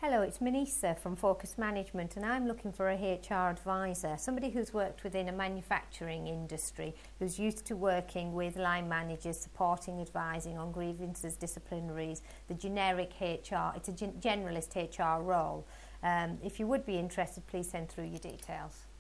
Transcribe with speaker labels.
Speaker 1: Hello, it's Manisa from Focus Management, and I'm looking for a HR advisor, somebody who's worked within a manufacturing industry, who's used to working with line managers, supporting, advising on grievances, disciplinaries, the generic HR. It's a generalist HR role. If you would be interested, please send through your details.